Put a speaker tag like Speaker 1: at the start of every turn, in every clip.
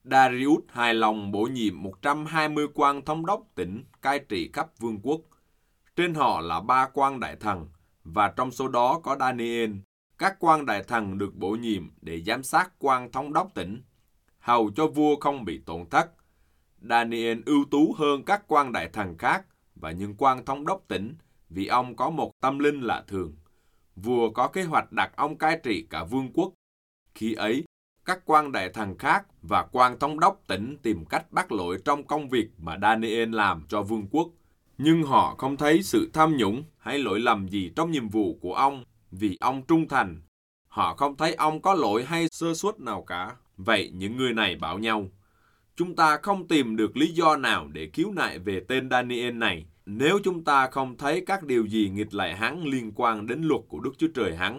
Speaker 1: Darius hài lòng bổ nhiệm 120 quan thống đốc tỉnh cai trị khắp vương quốc. Trên họ là 3 quan đại thần, và trong số đó có Daniel. Các quan đại thần được bổ nhiệm để giám sát quan thống đốc tỉnh, hầu cho vua không bị tổn thất. Daniel ưu tú hơn các quan đại thần khác và những quan thống đốc tỉnh vì ông có một tâm linh lạ thường. Vua có kế hoạch đặt ông cai trị cả vương quốc. Khi ấy, các quan đại thần khác và quan thống đốc tỉnh tìm cách bắt lỗi trong công việc mà Daniel làm cho vương quốc. Nhưng họ không thấy sự tham nhũng hay lỗi lầm gì trong nhiệm vụ của ông vì ông trung thành. Họ không thấy ông có lỗi hay sơ suất nào cả. Vậy những người này bảo nhau, chúng ta không tìm được lý do nào để khiếu nại về tên Daniel này nếu chúng ta không thấy các điều gì nghịch lại hắn liên quan đến luật của Đức Chúa Trời hắn.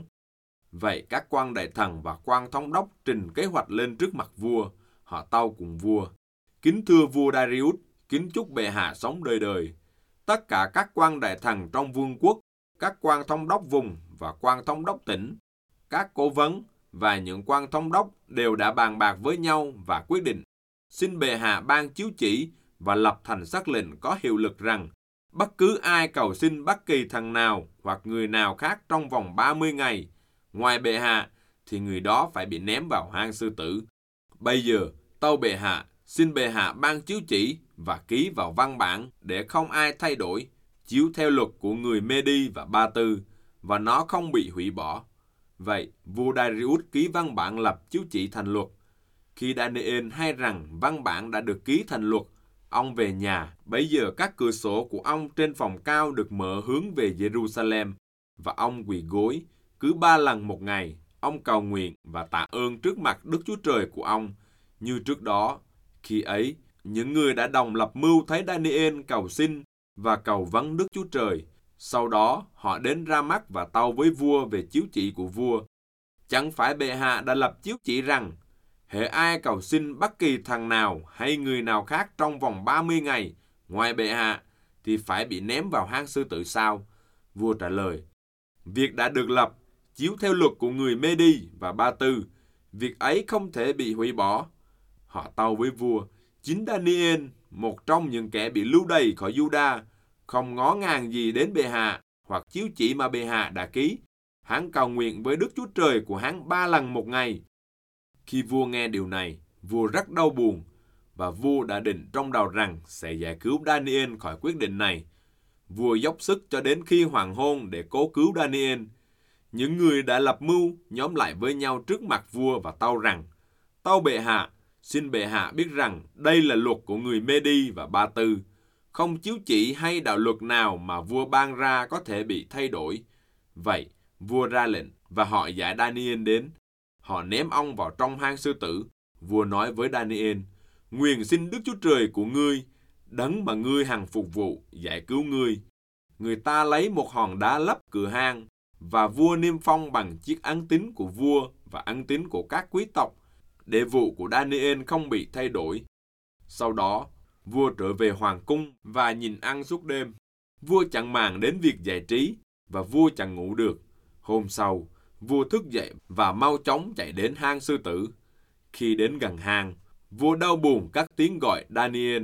Speaker 1: Vậy các quan đại thần và quan thống đốc trình kế hoạch lên trước mặt vua. Họ tâu cùng vua: Kính thưa vua Darius, kính chúc bệ hạ sống đời đời. Tất cả các quan đại thần trong vương quốc, các quan thống đốc vùng và quan thống đốc tỉnh, các cố vấn và những quan thống đốc đều đã bàn bạc với nhau và quyết định. Xin bệ hạ ban chiếu chỉ và lập thành sắc lệnh có hiệu lực rằng bất cứ ai cầu xin bất kỳ thần nào hoặc người nào khác trong vòng 30 ngày, ngoài bệ hạ, thì người đó phải bị ném vào hang sư tử. Bây giờ, tâu bệ hạ, xin bệ hạ ban chiếu chỉ và ký vào văn bản để không ai thay đổi, chiếu theo luật của người Mê-đi và Ba-tư, và nó không bị hủy bỏ. Vậy, vua Darius ký văn bản lập chiếu chỉ thành luật. Khi Daniel hay rằng văn bản đã được ký thành luật, ông về nhà. Bấy giờ các cửa sổ của ông trên phòng cao được mở hướng về Jerusalem, và ông quỳ gối. Cứ 3 lần một ngày, ông cầu nguyện và tạ ơn trước mặt Đức Chúa Trời của ông, như trước đó. Khi ấy, những người đã đồng lập mưu thấy Daniel cầu xin và cầu vấn Đức Chúa Trời. Sau đó, họ đến Ra Mắt và tâu với vua về chiếu chỉ của vua. Chẳng phải bệ hạ đã lập chiếu chỉ rằng, hễ ai cầu xin bất kỳ thần nào hay người nào khác trong vòng 30 ngày, ngoài bệ hạ, thì phải bị ném vào hang sư tử sao? Vua trả lời, việc đã được lập, chiếu theo luật của người Mê-đi và Ba-tư, việc ấy không thể bị hủy bỏ. Họ tâu với vua, chính Daniel, một trong những kẻ bị lưu đày khỏi Juda, không ngó ngàng gì đến bệ hạ hoặc chiếu chỉ mà bệ hạ đã ký. Hắn cầu nguyện với Đức Chúa Trời của hắn 3 lần một ngày. Khi vua nghe điều này, vua rất đau buồn, và vua đã định trong đầu rằng sẽ giải cứu Daniel khỏi quyết định này. Vua dốc sức cho đến khi hoàng hôn để cố cứu Daniel. Những người đã lập mưu nhóm lại với nhau trước mặt vua và tâu rằng, tâu bệ hạ, xin bệ hạ biết rằng đây là luật của người Mê-đi và Ba-tư. Không chiếu chỉ hay đạo luật nào mà vua ban ra có thể bị thay đổi. Vậy, vua ra lệnh và họ giải Daniel đến. Họ ném ông vào trong hang sư tử. Vua nói với Daniel, nguyện xin Đức Chúa Trời của ngươi, đấng mà ngươi hằng phục vụ, giải cứu ngươi. Người ta lấy một hòn đá lấp cửa hang, và vua niêm phong bằng chiếc ấn tín của vua và ấn tín của các quý tộc, để vụ của Daniel không bị thay đổi. Sau đó, vua trở về hoàng cung và nhìn ăn suốt đêm. Vua chẳng màng đến việc giải trí, và vua chẳng ngủ được. Hôm sau, vua thức dậy và mau chóng chạy đến hang sư tử. Khi đến gần hang, vua đau buồn cất tiếng gọi Daniel.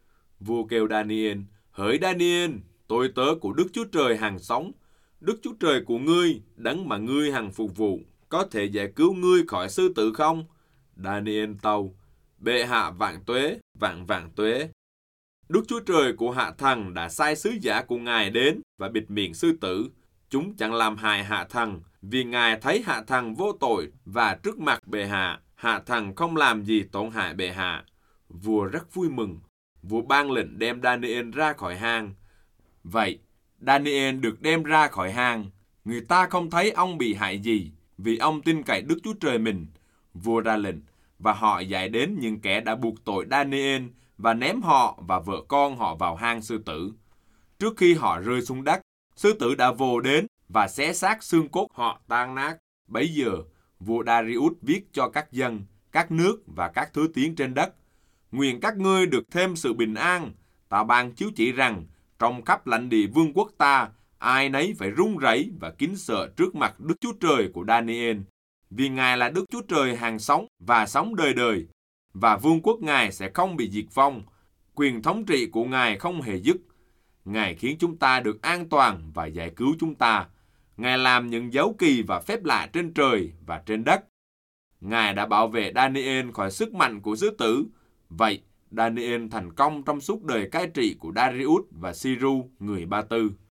Speaker 1: Vua kêu Daniel, hỡi Daniel, tôi tớ của Đức Chúa Trời hằng sống. Đức Chúa Trời của ngươi, đấng mà ngươi hằng phục vụ, có thể giải cứu ngươi khỏi sư tử không? Daniel tâu, bệ hạ vạn tuế, vạn vạn tuế. Đức Chúa Trời của hạ thần đã sai sứ giả của Ngài đến và bịt miệng sư tử. Chúng chẳng làm hại hạ thần, vì Ngài thấy hạ thần vô tội, và trước mặt bệ hạ, hạ thần không làm gì tổn hại bệ hạ. Vua rất vui mừng. Vua ban lệnh đem Daniel ra khỏi hang. Vậy, Daniel được đem ra khỏi hang. Người ta không thấy ông bị hại gì, vì ông tin cậy Đức Chúa Trời mình. Vua ra lệnh, và họ giải đến những kẻ đã buộc tội Daniel, và ném họ và vợ con họ vào hang sư tử. Trước khi họ rơi xuống đất, sư tử đã vồ đến và xé xác xương cốt họ tan nát. Bấy giờ, vua Darius viết cho các dân, các nước và các thứ tiếng trên đất, nguyện các ngươi được thêm sự bình an. Ta ban chiếu chỉ rằng, trong khắp lãnh địa vương quốc ta, ai nấy phải run rẩy và kính sợ trước mặt Đức Chúa Trời của Daniel, vì Ngài là Đức Chúa Trời hằng sống và sống đời đời. và vương quốc Ngài sẽ không bị diệt vong. Quyền thống trị của Ngài không hề dứt. Ngài khiến chúng ta được an toàn và giải cứu chúng ta. Ngài làm những dấu kỳ và phép lạ trên trời và trên đất. Ngài đã bảo vệ Daniel khỏi sức mạnh của sư tử. Vậy, Daniel thành công trong suốt đời cai trị của Darius và Siru, người Ba Tư.